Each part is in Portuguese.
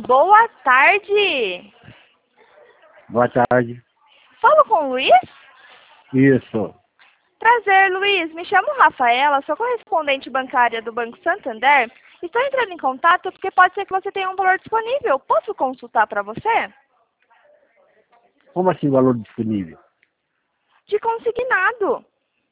Boa tarde. Boa tarde. Falo com o Luiz? Isso. Prazer, Luiz. Me chamo Rafaela, sou correspondente bancária do Banco Santander. Estou entrando em contato porque pode ser que você tenha um valor disponível. Posso consultar para você? Como assim valor disponível? De consignado.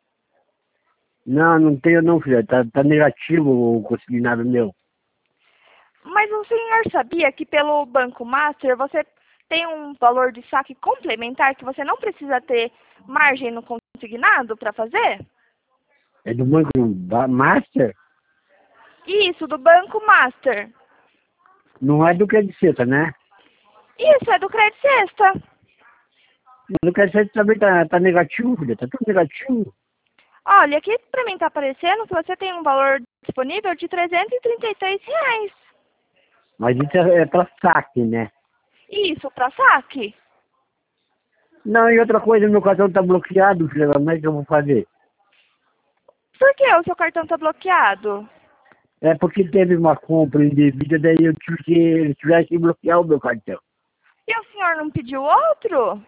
Não tenho não, filha. Tá negativo o consignado meu. Mas o senhor sabia que pelo Banco Master você tem um valor de saque complementar que você não precisa ter margem no consignado para fazer? É do Banco Master? Isso, do Banco Master. Não é do Crédito Sexta, né? Isso, é do Crédito Sexta. Do Crédito Sexta também tá negativo, filha. Tá tudo negativo. Olha, aqui para mim está aparecendo que você tem um valor disponível de R$ 333. Mas isso é pra saque, né? Isso, para saque? Não, e outra coisa, meu cartão tá bloqueado, filha. Como é que eu vou fazer? Por que o seu cartão está bloqueado? É porque teve uma compra indevida, daí eu tivesse que bloquear o meu cartão. E o senhor não pediu outro?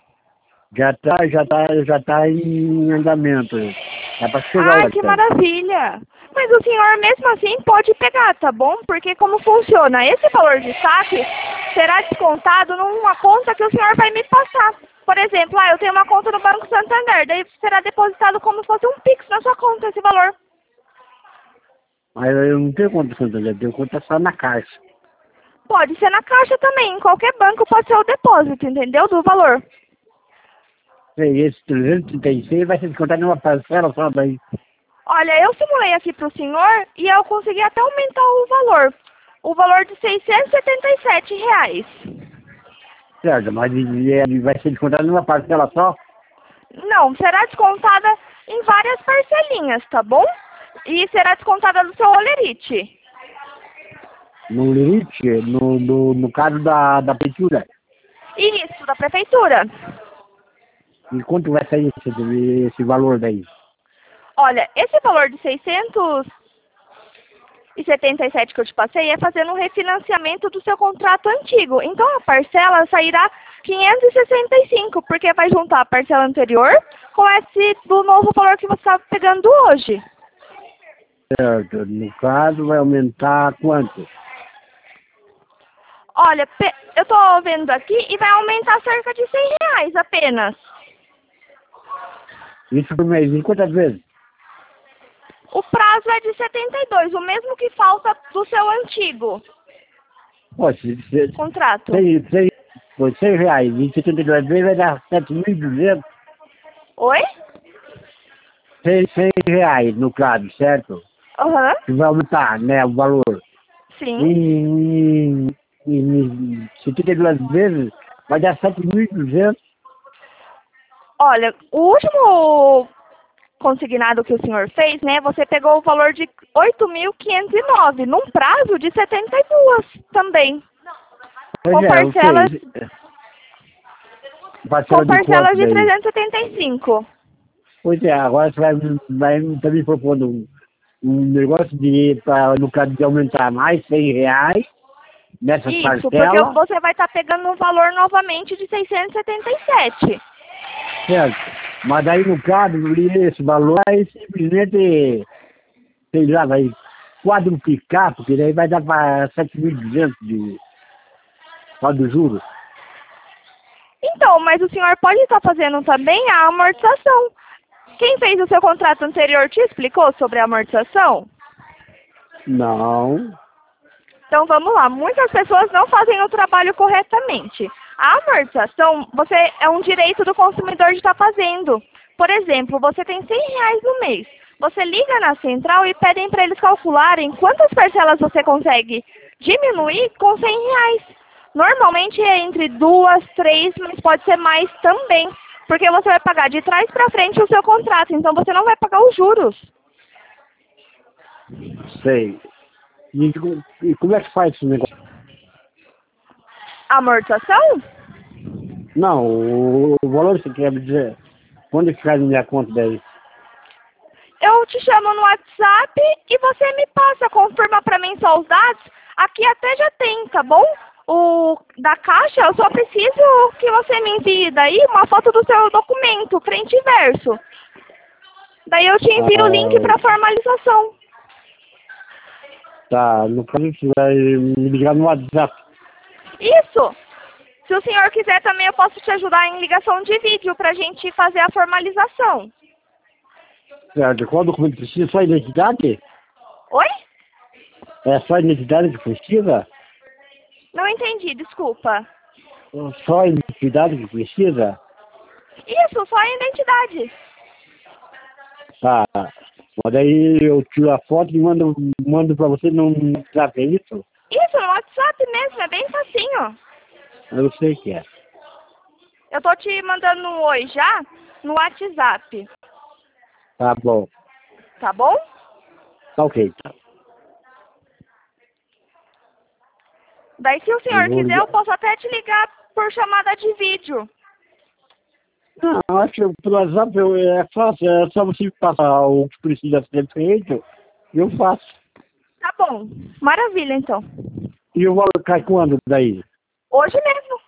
Já tá em andamento. É pra chegar o Ai, que cartão. maravilha! Mas o senhor mesmo assim pode pegar, tá bom? Porque como funciona? Esse valor de saque será descontado numa conta que o senhor vai me passar. Por exemplo, eu tenho uma conta no Banco Santander, daí será depositado como se fosse um Pix na sua conta esse valor. Mas eu não tenho conta Santander, eu tenho conta só na Caixa. Pode ser na Caixa também, em qualquer banco pode ser o depósito, entendeu? Do valor. E esse 336 vai ser descontado numa parcela só daí. Olha, eu simulei aqui para o senhor e eu consegui até aumentar o valor. O valor de R$ 677. Certo, mas ele vai ser descontado numa parcela só? Não, será descontada em várias parcelinhas, tá bom? E será descontada do seu holerite. No limite, no caso da prefeitura. Isso, da prefeitura. E quanto vai sair esse valor daí? Olha, esse valor de 677 que eu te passei é fazendo um refinanciamento do seu contrato antigo. Então a parcela sairá 565, porque vai juntar a parcela anterior com esse do novo valor que você está pegando hoje. Certo, no caso vai aumentar quanto? Olha, eu estou vendo aqui e vai aumentar cerca de R$ 100 apenas. Isso por mês, em quantas vezes? O prazo é de 72, o mesmo que falta do seu antigo Pô, se contrato. 100 reais e 72 vezes vai dar 7.200. Oi? 100 reais no caso, certo? Aham, Que vai aumentar, né, o valor. sim. Em 72 vezes vai dar 7.200. Olha, o último consignado que o senhor fez, né, você pegou o valor de 8.509, num prazo de 72 também. Pois Com é, eu parcelas, sei. com Parcela de parcelas quanto de daí? 375. Pois é, agora você vai tá me propondo um negócio no caso de aumentar mais 100 reais nessas Isso, porque parcelas, você vai estar pegando um valor novamente de 677. certo? Mas daí no caso, esse valor aí simplesmente, sei lá, vai quadruplicar, porque daí vai dar para 7.200 de só do juros. Então, mas o senhor pode estar fazendo também a amortização. Quem fez o seu contrato anterior te explicou sobre a amortização? Não. Então vamos lá, muitas pessoas não fazem o trabalho corretamente. A amortização, é um direito do consumidor de estar fazendo. Por exemplo, você tem R$ 100 no mês. Você liga na central e pedem para eles calcularem quantas parcelas você consegue diminuir com R$ 100. Normalmente é entre 2, 3, mas pode ser mais também. Porque você vai pagar de trás para frente o seu contrato, então você não vai pagar os juros. Sei. E como é que faz esse negócio? A amortização? Não, o valor que você quer me dizer, quando que cai na minha conta daí? Eu te chamo no WhatsApp e você me passa, confirma para mim só os dados. Aqui até já tem, tá bom? da caixa, eu só preciso que você me envie daí uma foto do seu documento, frente e verso. Daí eu te envio o link para formalização. Tá, no caso você vai me ligar no WhatsApp. Isso! Se o senhor quiser também eu posso te ajudar em ligação de vídeo pra gente fazer a formalização. Certo, qual documento precisa? Só a identidade? Oi? É só a identidade que precisa? Não entendi, desculpa. Só a identidade que precisa? Isso, só a identidade. Tá. Mas daí eu tiro a foto e mando pra você no WhatsApp, é isso? Isso, no WhatsApp mesmo, é bem facinho. Eu sei que é. Eu tô te mandando um oi já no WhatsApp. Tá bom. Tá bom? Tá ok. Daí se o senhor quiser ligar. eu posso até te ligar por chamada de vídeo. Não, acho que pelo WhatsApp é fácil, é só você passar o que precisa ser feito e eu faço. Tá bom, maravilha então. E eu vou cai quando daí? Hoje mesmo.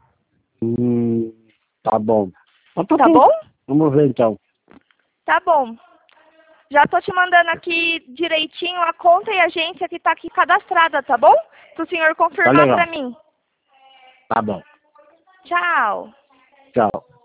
Tá bom. Então, Tá ok. bom? Vamos ver então. Tá bom. Já tô te mandando aqui direitinho a conta e a agência que tá aqui cadastrada, tá bom? Se o senhor confirmar legal. pra mim. Tá bom. Tchau. Tchau.